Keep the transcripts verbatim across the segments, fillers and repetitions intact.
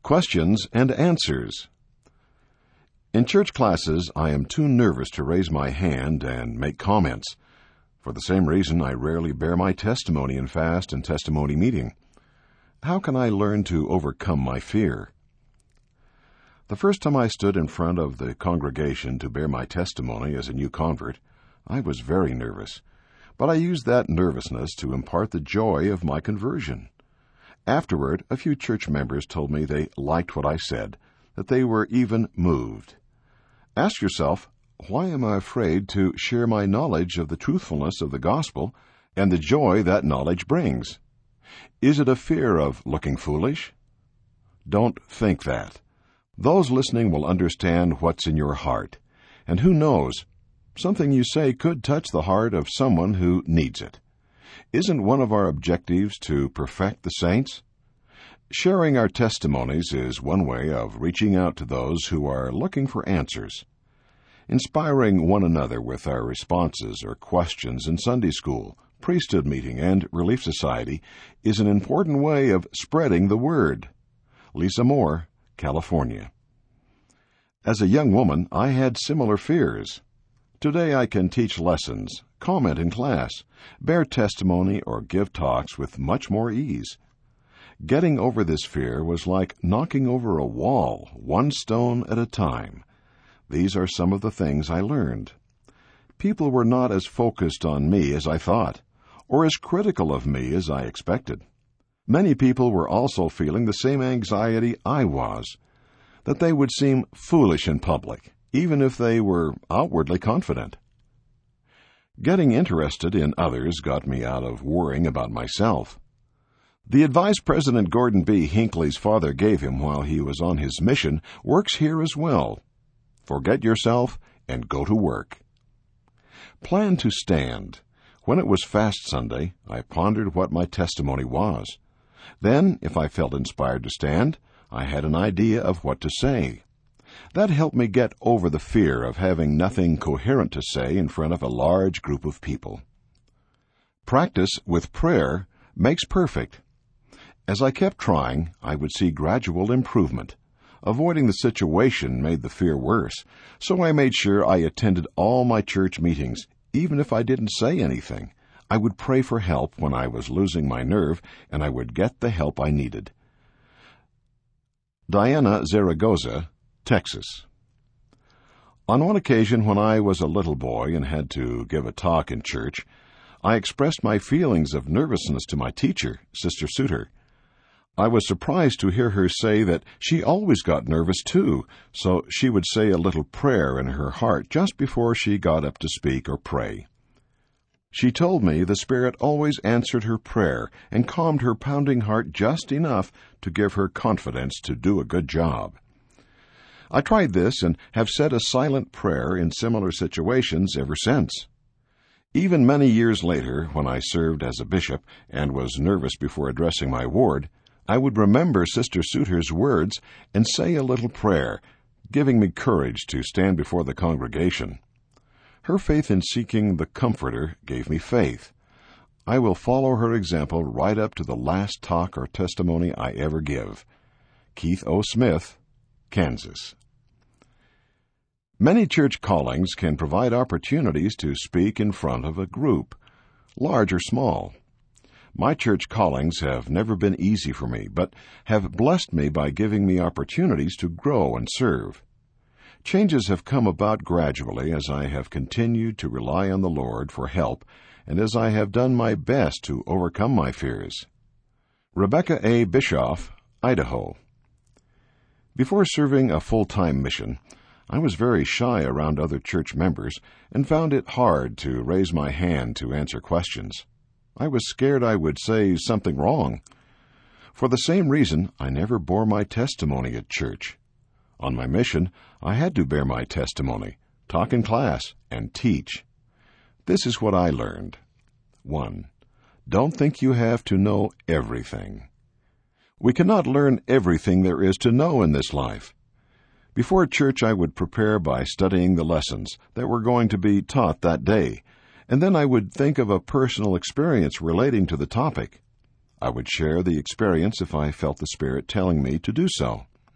Questions and answers. In church classes, I am too nervous to raise my hand and make comments. For the same reason, I rarely bear my testimony in fast and testimony meeting. How can I learn to overcome my fear? The first time I stood in front of the congregation to bear my testimony as a new convert, I was very nervous, but I used that nervousness to impart the joy of my conversion. Afterward, a few church members told me they liked what I said, that they were even moved. Ask yourself, why am I afraid to share my knowledge of the truthfulness of the gospel and the joy that knowledge brings? Is it a fear of looking foolish? Don't think that. Those listening will understand what's in your heart, and who knows, something you say could touch the heart of someone who needs it. Isn't one of our objectives to perfect the saints? Sharing our testimonies is one way of reaching out to those who are looking for answers. Inspiring one another with our responses or questions in Sunday school, priesthood meeting, and Relief Society is an important way of spreading the word. Lisa Moore, California. As a young woman, I had similar fears. Today I can teach lessons, comment in class, bear testimony, or give talks with much more ease. Getting over this fear was like knocking over a wall, one stone at a time. These are some of the things I learned. People were not as focused on me as I thought, or as critical of me as I expected. Many people were also feeling the same anxiety I was, that they would seem foolish in public, even if they were outwardly confident. Getting interested in others got me out of worrying about myself. The advice President Gordon B. Hinckley's father gave him while he was on his mission works here as well. Forget yourself and go to work. Plan to stand. When it was Fast Sunday, I pondered what my testimony was. Then, if I felt inspired to stand, I had an idea of what to say. That helped me get over the fear of having nothing coherent to say in front of a large group of people. Practice with prayer makes perfect. As I kept trying, I would see gradual improvement. Avoiding the situation made the fear worse, so I made sure I attended all my church meetings, even if I didn't say anything. I would pray for help when I was losing my nerve, and I would get the help I needed. Diana Zaragoza, Texas. On one occasion when I was a little boy and had to give a talk in church, I expressed my feelings of nervousness to my teacher, Sister Suter. I was surprised to hear her say that she always got nervous too, so she would say a little prayer in her heart just before she got up to speak or pray. She told me the Spirit always answered her prayer and calmed her pounding heart just enough to give her confidence to do a good job. I tried this and have said a silent prayer in similar situations ever since. Even many years later, when I served as a bishop and was nervous before addressing my ward, I would remember Sister Suter's words and say a little prayer, giving me courage to stand before the congregation. Her faith in seeking the Comforter gave me faith. I will follow her example right up to the last talk or testimony I ever give. Keith O. Smith, Kansas. Many church callings can provide opportunities to speak in front of a group, large or small. My church callings have never been easy for me, but have blessed me by giving me opportunities to grow and serve. Changes have come about gradually as I have continued to rely on the Lord for help and as I have done my best to overcome my fears. Rebecca A. Bischoff, Idaho. Before serving a full-time mission, I was very shy around other church members and found it hard to raise my hand to answer questions. I was scared I would say something wrong. For the same reason, I never bore my testimony at church. On my mission, I had to bear my testimony, talk in class, and teach. This is what I learned. One, don't think you have to know everything. We cannot learn everything there is to know in this life. Before church, I would prepare by studying the lessons that were going to be taught that day, and then I would think of a personal experience relating to the topic. I would share the experience if I felt the Spirit telling me to do so.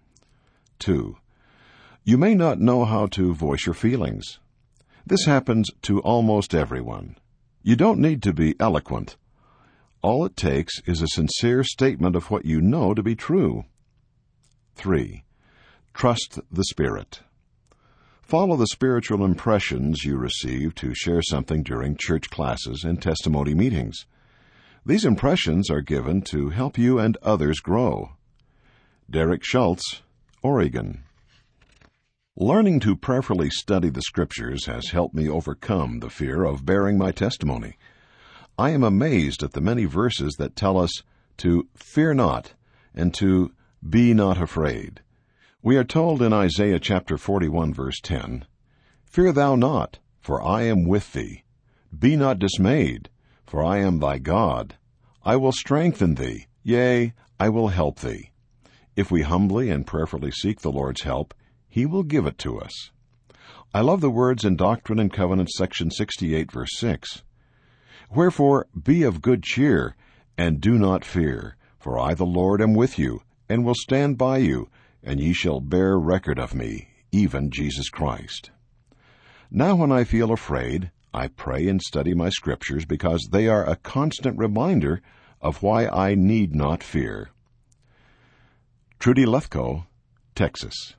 Two, you may not know how to voice your feelings. This happens to almost everyone. You don't need to be eloquent. All it takes is a sincere statement of what you know to be true. Three, trust the Spirit. Follow the spiritual impressions you receive to share something during church classes and testimony meetings. These impressions are given to help you and others grow. Derek Schultz, Oregon. Learning to prayerfully study the Scriptures has helped me overcome the fear of bearing my testimony. I am amazed at the many verses that tell us to fear not and to be not afraid. We are told in Isaiah chapter forty-one, verse ten, Fear thou not, for I am with thee. Be not dismayed, for I am thy God. I will strengthen thee, yea, I will help thee. If we humbly and prayerfully seek the Lord's help, He will give it to us. I love the words in Doctrine and Covenants, section sixty-eight, verse six. Wherefore be of good cheer, and do not fear, for I the Lord am with you, and will stand by you, and ye shall bear record of me, even Jesus Christ. Now when I feel afraid, I pray and study my Scriptures, because they are a constant reminder of why I need not fear. Trudy Lethko, Texas.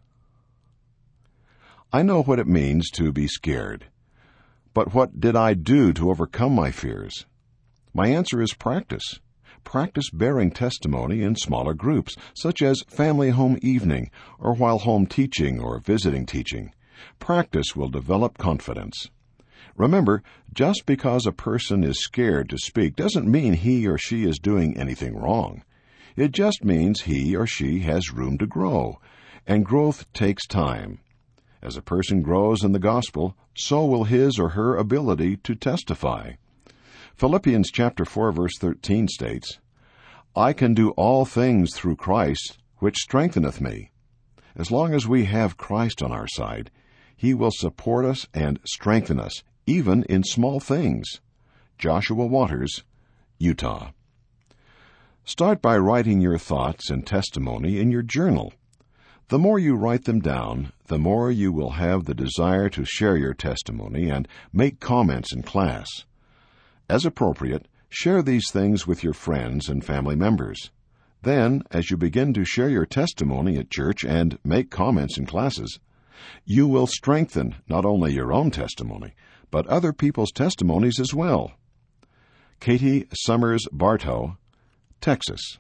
I know what it means to be scared. But what did I do to overcome my fears? My answer is practice. Practice bearing testimony in smaller groups, such as family home evening, or while home teaching or visiting teaching. Practice will develop confidence. Remember, just because a person is scared to speak doesn't mean he or she is doing anything wrong. It just means he or she has room to grow, and growth takes time. As a person grows in the gospel, so will his or her ability to testify. Philippians chapter four, verse thirteen states, I can do all things through Christ, which strengtheneth me. As long as we have Christ on our side, He will support us and strengthen us, even in small things. Joshua Waters, Utah. Start by writing your thoughts and testimony in your journal. The more you write them down, the more you will have the desire to share your testimony and make comments in class. As appropriate, share these things with your friends and family members. Then, as you begin to share your testimony at church and make comments in classes, you will strengthen not only your own testimony, but other people's testimonies as well. Katie Summers Bartow, Texas.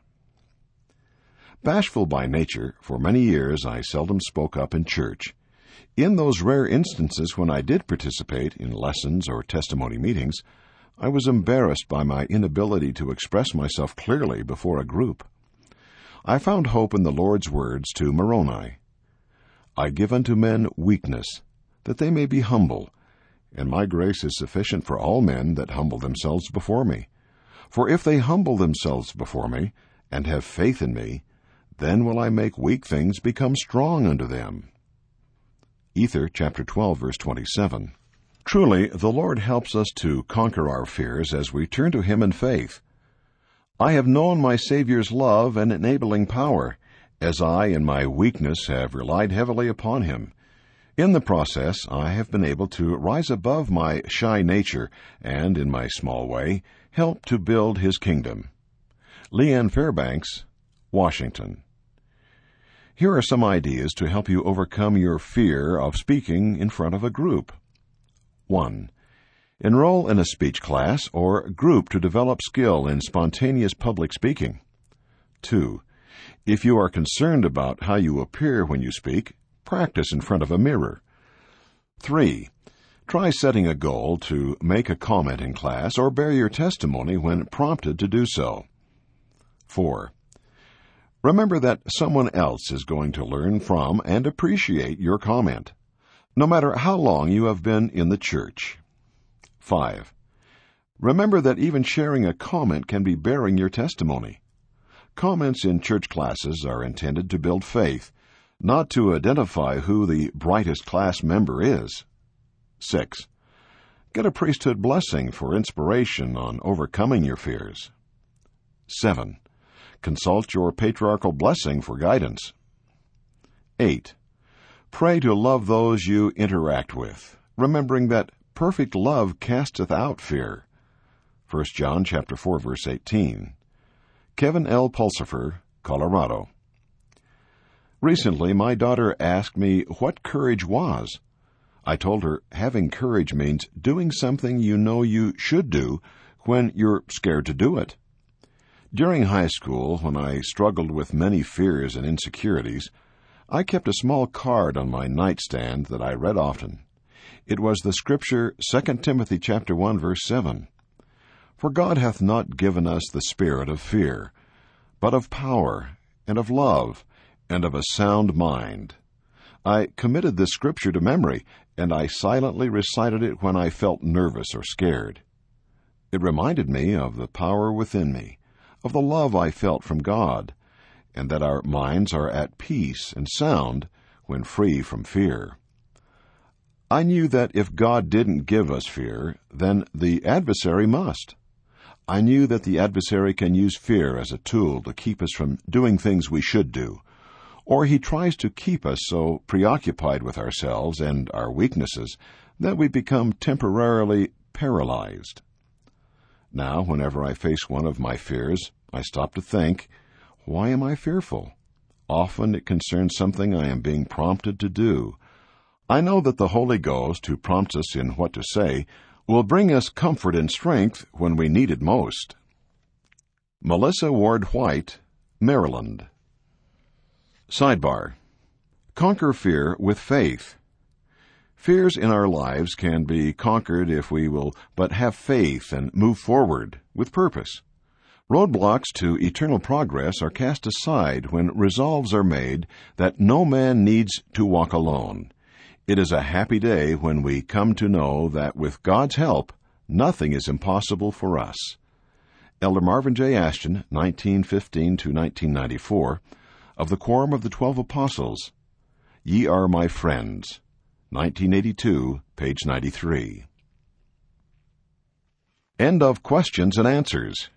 Bashful by nature, for many years I seldom spoke up in church. In those rare instances when I did participate in lessons or testimony meetings, I was embarrassed by my inability to express myself clearly before a group. I found hope in the Lord's words to Moroni. I give unto men weakness, that they may be humble, and my grace is sufficient for all men that humble themselves before me. For if they humble themselves before me, and have faith in me, then will I make weak things become strong unto them. Ether chapter twelve, verse twenty-seven. Truly, the Lord helps us to conquer our fears as we turn to Him in faith. I have known my Savior's love and enabling power, as I in my weakness have relied heavily upon Him. In the process, I have been able to rise above my shy nature and, in my small way, help to build His kingdom. Leanne Fairbanks, Washington. Here are some ideas to help you overcome your fear of speaking in front of a group. One. Enroll in a speech class or group to develop skill in spontaneous public speaking. Two. If you are concerned about how you appear when you speak, practice in front of a mirror. Three. Try setting a goal to make a comment in class or bear your testimony when prompted to do so. Four. Remember that someone else is going to learn from and appreciate your comment, no matter how long you have been in the church. Five. Remember that even sharing a comment can be bearing your testimony. Comments in church classes are intended to build faith, not to identify who the brightest class member is. Six. Get a priesthood blessing for inspiration on overcoming your fears. Seven. Consult your patriarchal blessing for guidance. Eight. Pray to love those you interact with, remembering that perfect love casteth out fear. First John chapter four, verse eighteen. Kevin L. Pulsifer, Colorado. Recently, my daughter asked me what courage was. I told her having courage means doing something you know you should do when you're scared to do it. During high school, when I struggled with many fears and insecurities, I kept a small card on my nightstand that I read often. It was the scripture Second Timothy chapter one, verse seven. For God hath not given us the spirit of fear, but of power, and of love, and of a sound mind. I committed this scripture to memory, and I silently recited it when I felt nervous or scared. It reminded me of the power within me, of the love I felt from God, and that our minds are at peace and sound when free from fear. I knew that if God didn't give us fear, then the adversary must. I knew that the adversary can use fear as a tool to keep us from doing things we should do, or he tries to keep us so preoccupied with ourselves and our weaknesses that we become temporarily paralyzed. Now, whenever I face one of my fears, I stop to think, why am I fearful? Often it concerns something I am being prompted to do. I know that the Holy Ghost, who prompts us in what to say, will bring us comfort and strength when we need it most. Melissa Ward White, Maryland. Sidebar. Conquer fear with faith. Fears in our lives can be conquered if we will but have faith and move forward with purpose. Roadblocks to eternal progress are cast aside when resolves are made that no man needs to walk alone. It is a happy day when we come to know that with God's help, nothing is impossible for us. Elder Marvin J. Ashton, nineteen fifteen to nineteen ninety-four, of the Quorum of the Twelve Apostles. Ye Are My Friends, nineteen eighty-two, page ninety-three. End of questions and answers.